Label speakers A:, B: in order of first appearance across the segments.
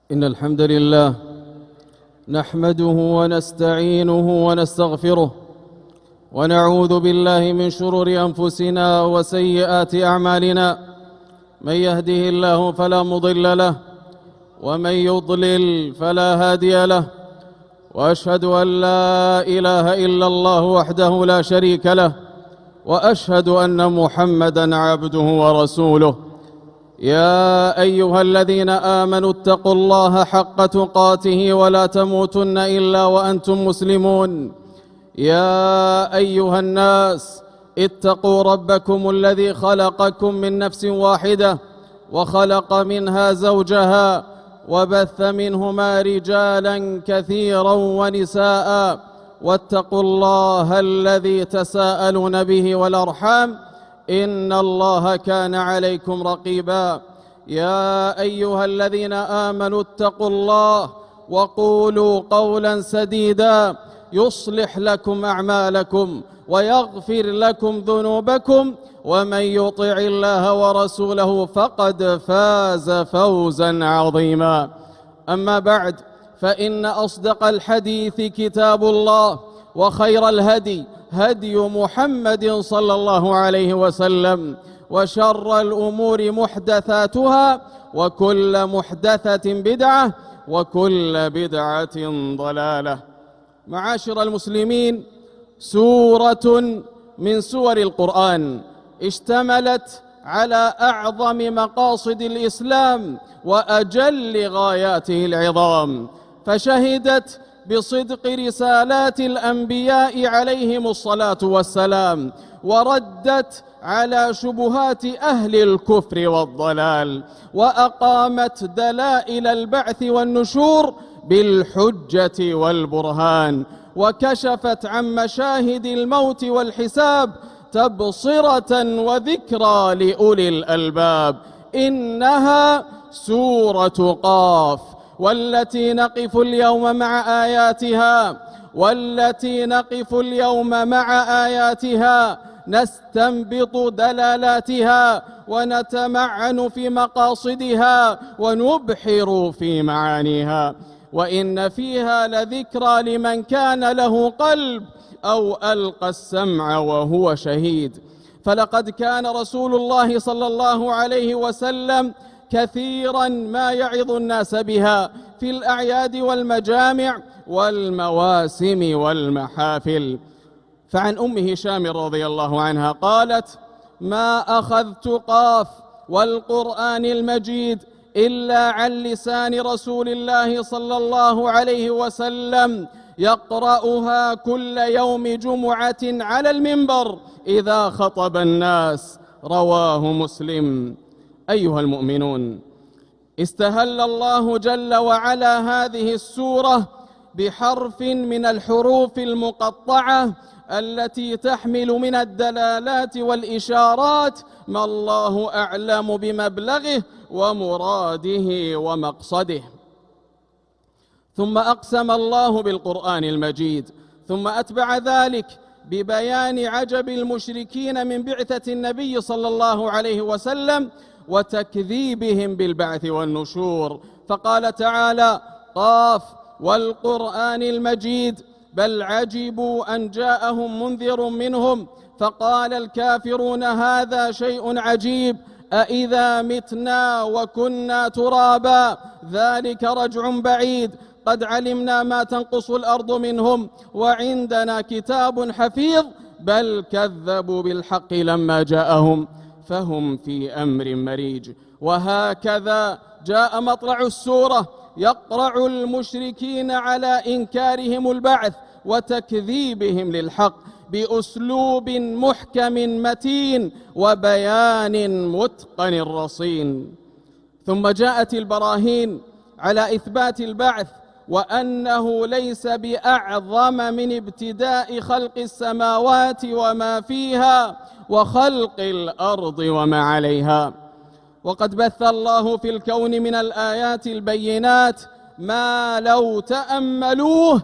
A: إن الحمد لله نحمده ونستعينه ونستغفره ونعوذ بالله من شرور أنفسنا وسيئات أعمالنا. من يهده الله فلا مضل له ومن يضلل فلا هادي له، وأشهد أن لا إله إلا الله وحده لا شريك له، وأشهد أن محمدًا عبده ورسوله. يا أيها الذين آمنوا اتقوا الله حق تقاته ولا تموتن إلا وأنتم مسلمون. يا أيها الناس اتقوا ربكم الذي خلقكم من نفس واحدة وخلق منها زوجها وبث منهما رجالا كثيرا ونساء، واتقوا الله الذي تساءلون به والأرحام إن الله كان عليكم رقيبا. يا أيها الذين آمنوا اتقوا الله وقولوا قولا سديدا يصلح لكم أعمالكم ويغفر لكم ذنوبكم، ومن يطع الله ورسوله فقد فاز فوزا عظيما. أما بعد، فإن أصدق الحديث كتاب الله، وخير الهدي هدي محمد صلى الله عليه وسلم، وشر الأمور محدثاتها، وكل محدثة بدعة، وكل بدعة ضلالة. معاشر المسلمين، سورة من سور القرآن اشتملت على أعظم مقاصد الإسلام وأجل غاياته العظام، فشهدت بصدق رسالات الأنبياء عليهم الصلاة والسلام، وردت على شبهات أهل الكفر والضلال، وأقامت دلائل البعث والنشور بالحجة والبرهان، وكشفت عن مشاهد الموت والحساب تبصرة وذكرى لأولي الألباب. إنها سورة قاف، والتي نقف اليوم مع آياتها نستنبط دلالاتها ونتمعن في مقاصدها ونبحر في معانيها. وإن فيها لذكرى لمن كان له قلب أو ألقى السمع وهو شهيد. فلقد كان رسول الله صلى الله عليه وسلم كثيرا ما يعظ الناس بها في الأعياد والمجامع والمواسم والمحافل. فعن أم هشام رضي الله عنها قالت: ما أخذت قاف والقرآن المجيد إلا عن لسان رسول الله صلى الله عليه وسلم يقرأها كل يوم جمعة على المنبر إذا خطب الناس. رواه مسلم. أيها المؤمنون، استهل الله جل وعلا هذه السورة بحرف من الحروف المقطعة التي تحمل من الدلالات والإشارات ما الله أعلم بمبلغه ومراده ومقصده. ثم أقسم الله بالقرآن المجيد، ثم أتبع ذلك ببيان عجب المشركين من بعثة النبي صلى الله عليه وسلم وتكذيبهم بالبعث والنشور، فقال تعالى: قاف والقرآن المجيد بل عجبوا أن جاءهم منذر منهم فقال الكافرون هذا شيء عجيب أإذا متنا وكنا ترابا ذلك رجع بعيد قد علمنا ما تنقص الأرض منهم وعندنا كتاب حفيظ بل كذبوا بالحق لما جاءهم فهم في أمر مريج. وهكذا جاء مطلع السورة يقرع المشركين على إنكارهم البعث وتكذيبهم للحق بأسلوب محكم متين وبيان متقن رصين. ثم جاءت البراهين على إثبات البعث وأنه ليس بأعظم من ابتداء خلق السماوات وما فيها وخلق الأرض وما عليها. وقد بث الله في الكون من الآيات البينات ما لو تأملوه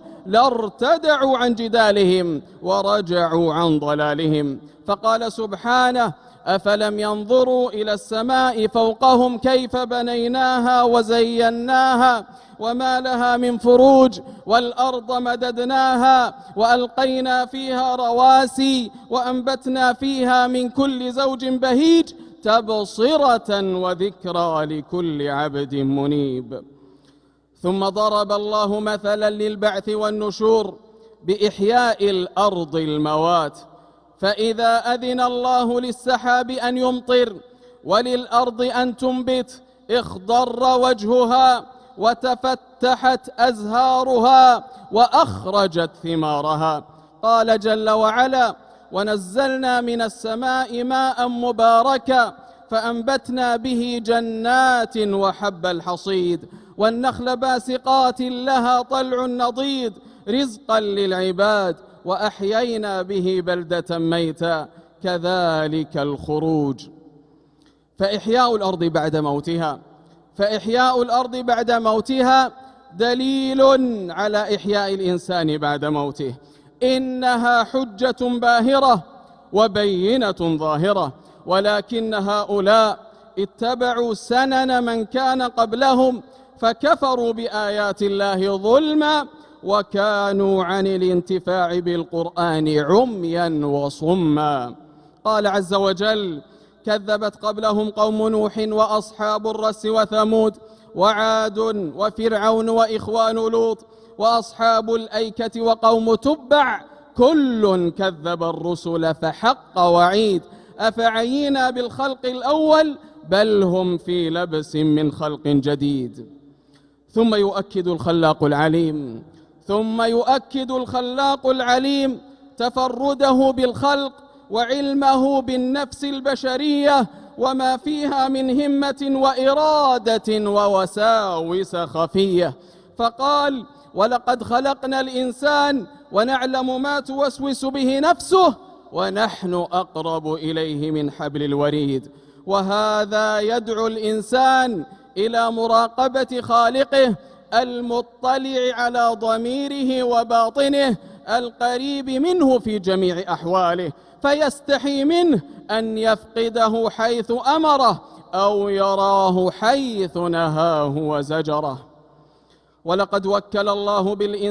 A: لارتدعوا عن جدالهم ورجعوا عن ضلالهم. فقال سبحانه: أفلم ينظروا إلى السماء فوقهم كيف بنيناها وزيناها وما لها من فروج والأرض مددناها وألقينا فيها رواسي وأنبتنا فيها من كل زوج بهيج تبصرة وذكرى لكل عبد منيب. ثم ضرب الله مثلا للبعث والنشور بإحياء الأرض الموات، فإذا أذن الله للسحاب أن يمطر وللأرض أن تنبت اخضر وجهها وتفتحت أزهارها وأخرجت ثمارها. قال جل وعلا: ونزلنا من السماء ماء مباركا فأنبتنا به جنات وحب الحصيد والنخل باسقات لها طلع نضيد رزقا للعباد وأحيينا به بلدة ميتا كذلك الخروج. فإحياء الأرض بعد موتها دليل على إحياء الإنسان بعد موته. إنها حجة باهرة وبينة ظاهرة، ولكن هؤلاء اتبعوا سنن من كان قبلهم فكفروا بآيات الله ظلما وكانوا عن الانتفاع بالقرآن عميا وصما. قال عز وجل: كذبت قبلهم قوم نوح وأصحاب الرس وثمود وعاد وفرعون وإخوان لوط وأصحاب الأيكة وقوم تبع كل كذب الرسل فحق وعيد أفعينا بالخلق الأول بل هم في لبس من خلق جديد. ثم يؤكد الخلاق العليم تفرده بالخلق وعلمه بالنفس البشرية وما فيها من همة وإرادة ووساوس خفية، فقال: ولقد خلقنا الإنسان ونعلم ما توسوس به نفسه ونحن أقرب إليه من حبل الوريد. وهذا يدعو الإنسان إلى مراقبة خالقه المطلع على ضميره وباطنه القريب منه في جميع أحواله، فيستحي منه أن يفقده حيث أمره أو يراه حيث نهاه وزجره. ولقد وكل الله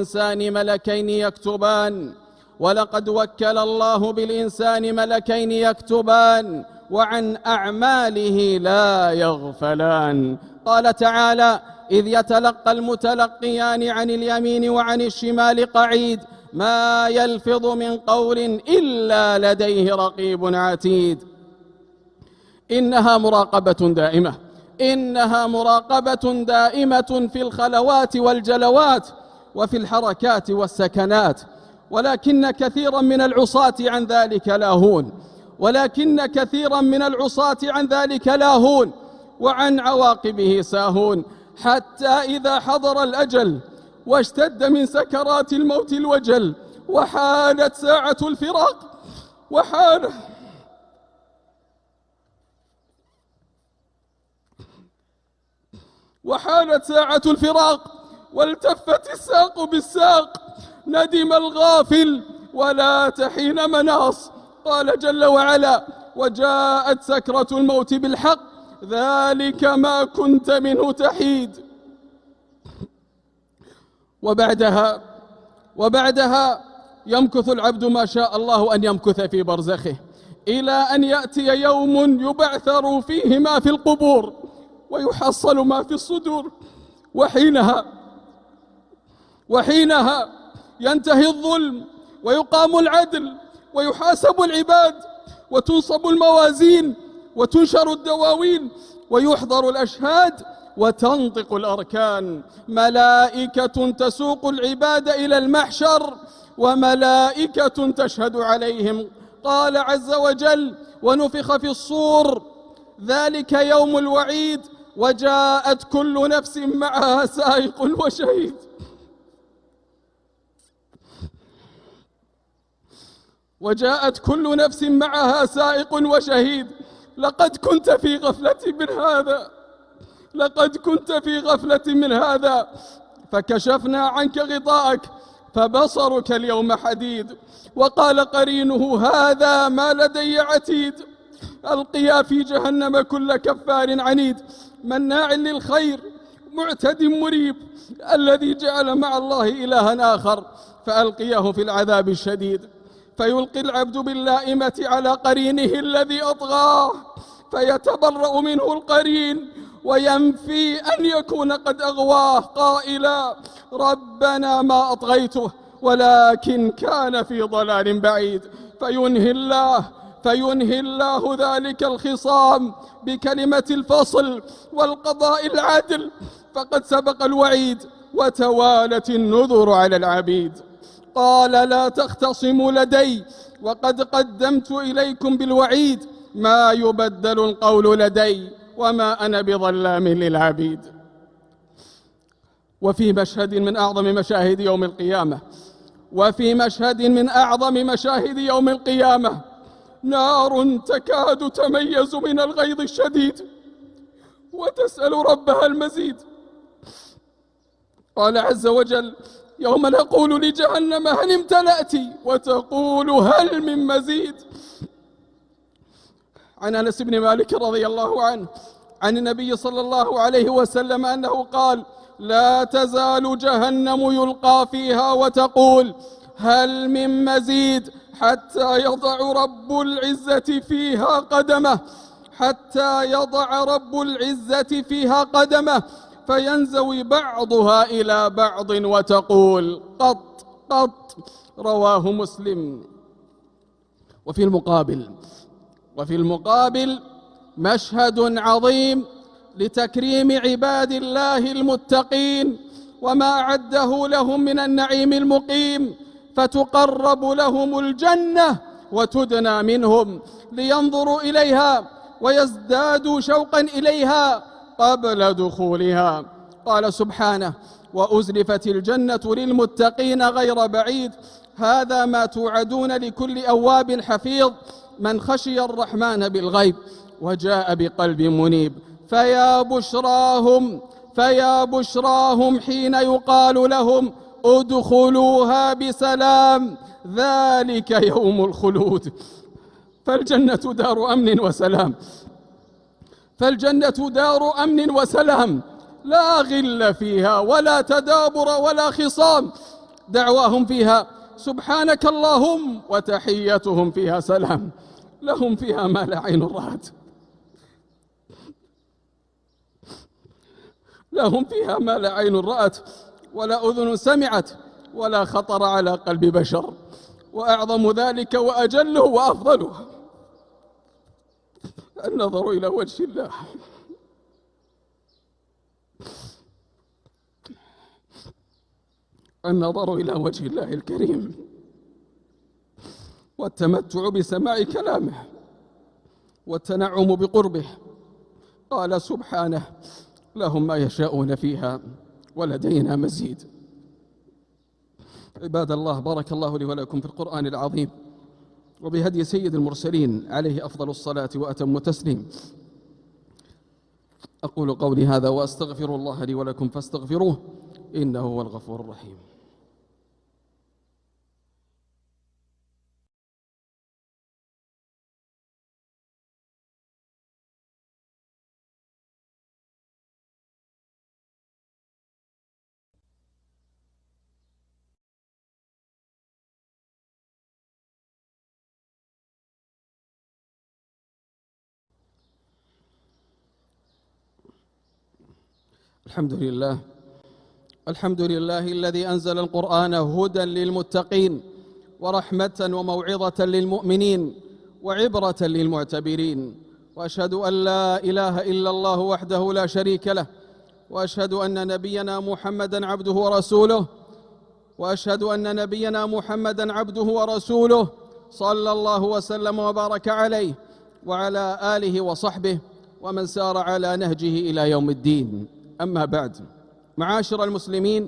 A: بالإنسان ملكين يكتبان وعن أعماله لا يغفلان. قال تعالى: إذ يتلقى المتلقيان عن اليمين وعن الشمال قعيد ما يلفظ من قول إلا لديه رقيب عتيد. إنها مراقبة دائمة في الخلوات والجلوات وفي الحركات والسكنات، ولكن كثيرا من العصاة عن ذلك لاهون وعن عواقبه ساهون، حتى إذا حضر الأجل واشتد من سكرات الموت الوجل وحانت ساعة الفراق والتفت الساق بالساق ندم الغافل ولا تحين مناص. قال جل وعلا: وجاءت سكرة الموت بالحق ذلك ما كنت منه تحيد. وبعدها يمكث العبد ما شاء الله أن يمكث في برزخه إلى أن يأتي يوم يبعثر فيه ما في القبور ويحصل ما في الصدور، وحينها ينتهي الظلم ويقام العدل ويحاسب العباد وتنصب الموازين وتنشر الدواوين ويحضر الأشهاد وتنطق الأركان. ملائكة تسوق العباد إلى المحشر وملائكة تشهد عليهم. قال عز وجل: ونفخ في الصور ذلك يوم الوعيد وجاءت كل نفس معها سائق وشهيد. لقد كنت في غفلة من هذا فكشفنا عنك غطاءك فبصرك اليوم حديد. وقال قرينه: هذا ما لدي عتيد. ألقيا في جهنم كل كفار عنيد مناع للخير معتد مريب الذي جعل مع الله إلها آخر فألقياه في العذاب الشديد فيلقي العبد باللائمة على قرينه الذي أطغاه فيتبرأ منه القرين وينفي أن يكون قد أغواه قائلا ربنا ما أطغيته ولكن كان في ضلال بعيد فينهي الله ذلك الخصام بكلمة الفصل والقضاء العدل فقد سبق الوعيد وتوالت النذر على العبيد. قال لا تختصموا لدي وقد قدمت إليكم بالوعيد ما يبدل القول لدي وما أنا بظلام للعبيد. وفي مشهد من أعظم مشاهد يوم القيامة نار تكاد تميز من الغيظ الشديد وتسأل ربها المزيد. قال عز وجل يوم نقول لجهنم هل امتلأت وتقول هل من مزيد. عن أنس بن مالك رضي الله عنه عن النبي صلى الله عليه وسلم أنه قال لا تزال جهنم يلقى فيها وتقول هل من مزيد حتى يضع رب العزة فيها قدمه فينزوي بعضها إلى بعض وتقول قط قط. رواه مسلم. وفي المقابل مشهد عظيم لتكريم عباد الله المتقين وما أعده لهم من النعيم المقيم فتقرب لهم الجنة وتدنى منهم لينظروا إليها ويزدادوا شوقا إليها قبل دخولها. قال سبحانه وأزلفت الجنة للمتقين غير بعيد هذا ما توعدون لكل أواب حفيظ من خشي الرحمن بالغيب وجاء بقلب منيب. فيا بشراهم حين يقال لهم ادخلوها بسلام ذلك يوم الخلود. فالجنة دار أمن وسلام لا غل فيها ولا تدابر ولا خصام دعواهم فيها سبحانك اللهم وتحيتهم فيها سلام لهم فيها ما لا عين رأت ولا أذن سمعت ولا خطر على قلب بشر. وأعظم ذلك وأجله وأفضله النظر إلى وجه الله الكريم والتمتع بسماع كلامه والتنعم بقربه. قال سبحانه لهم ما يشاءون فيها ولدينا مزيد. عباد الله بارك الله لي ولكم في القرآن العظيم وبهدي سيد المرسلين عليه أفضل الصلاة وأتم التسليم. أقول قولي هذا وأستغفر الله لي ولكم فاستغفروه إنه هو الغفور الرحيم. الحمد لله الذي أنزل القرآن هدى للمتقين ورحمة وموعظة للمؤمنين وعبرة للمعتبرين. وأشهد أن لا إله إلا الله وحده لا شريك له وأشهد أن نبينا محمدا عبده ورسوله صلى الله وسلم وبارك عليه وعلى آله وصحبه ومن سار على نهجه إلى يوم الدين. أما بعد، معاشر المسلمين،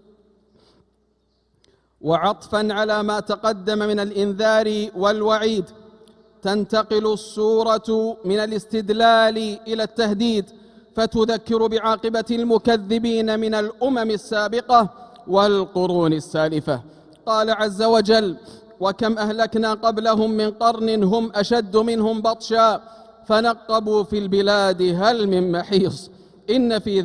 A: وعطفا على ما تقدم من الإنذار والوعيد تنتقل السورة من الاستدلال إلى التهديد فتذكر بعاقبة المكذبين من الأمم السابقة والقرون السالفة. قال عز وجل وكم أهلكنا قبلهم من قرن هم أشد منهم بطشا فنقبوا في البلاد هل من محيص إن في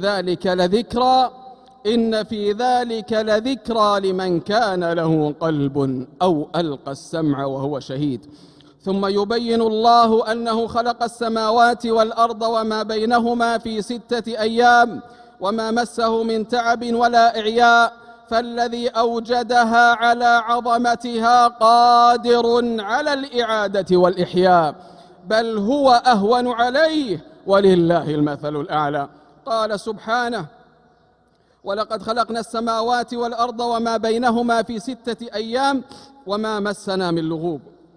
A: ذلك لذكرى لمن كان له قلب أو ألقى السمع وهو شهيد. ثم يبين الله أنه خلق السماوات والأرض وما بينهما في 6 أيام وما مسه من تعب ولا إعياء، فالذي أوجدها على عظمتها قادر على الإعادة والإحياء، بل هو أهون عليه ولله المثل الأعلى. قال سبحانه: ولقد خلقنا السماوات والأرض وما بينهما في 6 أيام وما مسنا من لغوب.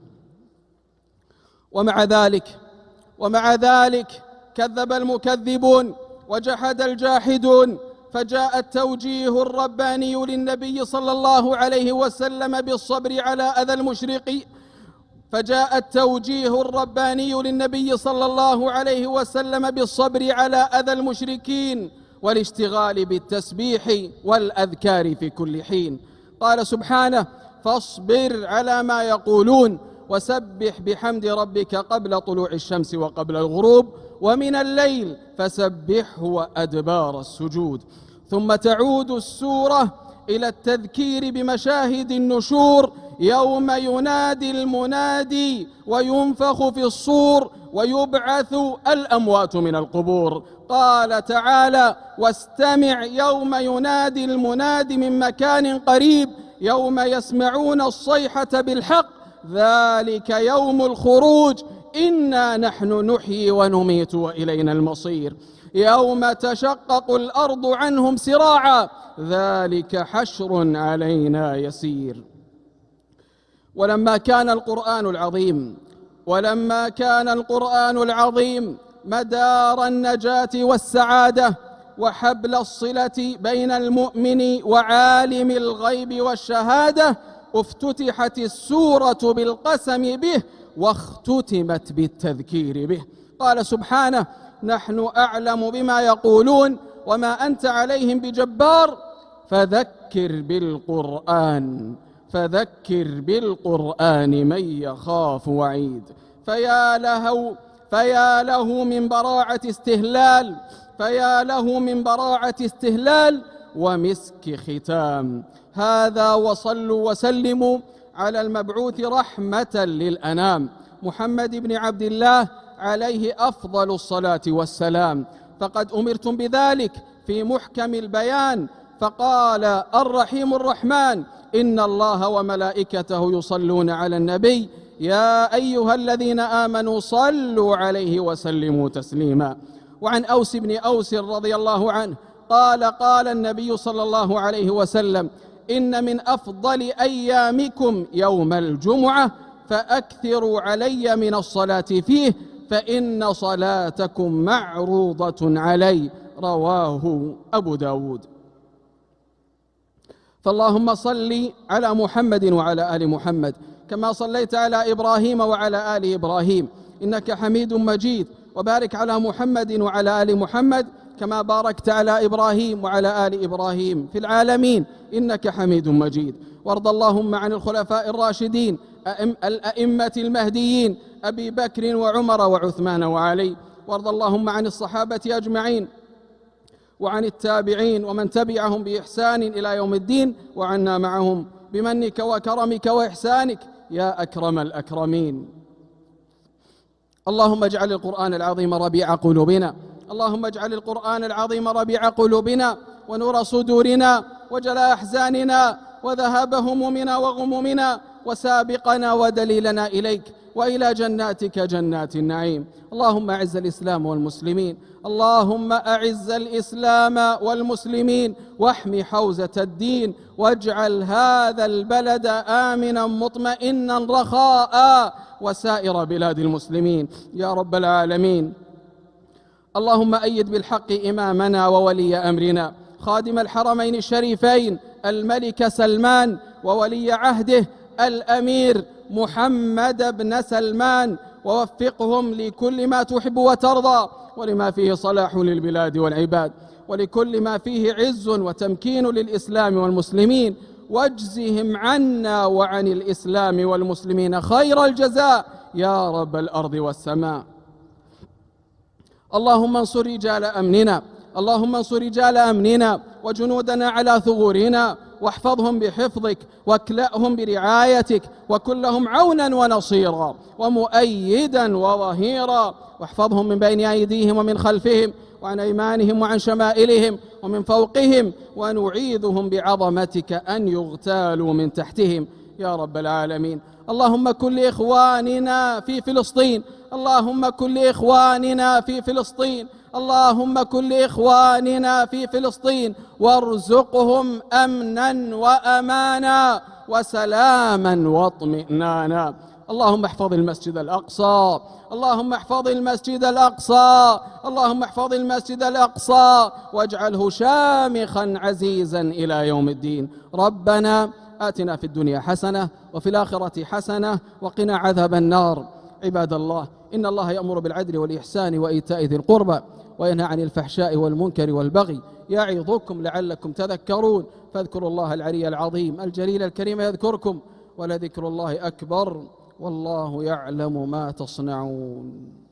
A: ومع ذلك كذب المكذبون وجحد الجاحدون، فجاء التوجيه الرباني للنبي صلى الله عليه وسلم بالصبر على أذى المشركين والاشتغال بالتسبيح والأذكار في كل حين. قال سبحانه: فاصبر على ما يقولون وسبح بحمد ربك قبل طلوع الشمس وقبل الغروب ومن الليل فسبحه وأدبار السجود. ثم تعود السورة إلى التذكير بمشاهد النشور يوم ينادي المنادي وينفخ في الصور ويبعث الأموات من القبور. قال تعالى: واستمع يوم ينادي المنادي من مكان قريب يوم يسمعون الصيحة بالحق ذلك يوم الخروج إنا نحن نحيي ونميت وإلينا المصير. يوم تشقق الأرض عنهم سراعا ذلك حشر علينا يسير. ولما كان القرآن العظيم مدار النجاة والسعادة وحبل الصلة بين المؤمن وعالم الغيب والشهادة، افتتحت السورة بالقسم به واختتمت بالتذكير به. قال سبحانه: نحن أعلم بما يقولون وما أنت عليهم بجبار فذكر بالقرآن من يخاف وعيد. فيا له من براعة استهلال ومسك ختام. هذا وصلوا وسلموا على المبعوث رحمة للأنام محمد بن عبد الله عليه أفضل الصلاة والسلام، فقد أمرتم بذلك في محكم البيان. فقال الرحيم الرحمن: إن الله وملائكته يصلون على النبي يا أيها الذين آمنوا صلوا عليه وسلموا تسليما. وعن أوس بن أوس رضي الله عنه قال النبي صلى الله عليه وسلم: إن من أفضل أيامكم يوم الجمعة فأكثروا علي من الصلاة فيه فإن صلاتكم معروضة علي. رواه أبو داود. فاللهم صل على محمد وعلى آل محمد كما صليت على إبراهيم وعلى آل إبراهيم إنك حميد مجيد، وبارك على محمد وعلى آل محمد كما باركت على إبراهيم وعلى آل إبراهيم في العالمين إنك حميد مجيد. وارض اللهم عن الخلفاء الراشدين الأئمة المهديين أبي بكر وعمر وعثمان وعلي. وارض اللهم عن الصحابة أجمعين وعن التابعين ومن تبعهم بإحسان إلى يوم الدين، وعنا معهم بمنك وكرمك وإحسانك يا أكرم الأكرمين. اللهم اجعل القرآن العظيم ربيع قلوبنا، اللهم اجعل القرآن العظيم ربيع قلوبنا ونور صدورنا وجلاء أحزاننا وذهاب همومنا وغمومنا وسابقنا ودليلنا إليك وإلى جناتك جنات النعيم. اللهم أعز الإسلام والمسلمين، اللهم أعز الإسلام والمسلمين واحمي حوزة الدين، واجعل هذا البلد آمنا مطمئنا رخاء وسائر بلاد المسلمين يا رب العالمين. اللهم أيد بالحق إمامنا وولي أمرنا خادم الحرمين الشريفين الملك سلمان وولي عهده الأمير محمد بن سلمان، ووفقهم لكل ما تحب وترضى ولما فيه صلاح للبلاد والعباد ولكل ما فيه عز وتمكين للإسلام والمسلمين، واجزهم عنا وعن الإسلام والمسلمين خير الجزاء يا رب الأرض والسماء. اللهم انصر رجال أمننا، اللهم انصر رجال أمننا وجنودنا على ثغورنا، واحفظهم بحفظك واكلأهم برعايتك، وكن لهم عونا ونصيرا ومؤيدا وظهيرا، واحفظهم من بين أيديهم ومن خلفهم وعن أيمانهم وعن شمائلهم ومن فوقهم، ونعيذهم بعظمتك أن يغتالوا من تحتهم يا رب العالمين. اللهم كن لإخواننا في فلسطين، اللهم كن لإخواننا في فلسطين، اللهم كن لإخواننا في فلسطين، وارزقهم أمنا وأمانا وسلاما واطمئنانا. اللهم احفظ المسجد الأقصى، اللهم احفظ المسجد الأقصى، اللهم احفظ المسجد الأقصى واجعله شامخا عزيزا إلى يوم الدين. ربنا آتنا في الدنيا حسنة وفي الآخرة حسنة وقنا عذاب النار. عباد الله، إن الله يأمر بالعدل والإحسان وإيتاء ذي القربى وينهى عن الفحشاء والمنكر والبغي يعظكم لعلكم تذكرون. فاذكروا الله العلي العظيم الجليل الكريم يذكركم، ولذكر الله أكبر، والله يعلم ما تصنعون.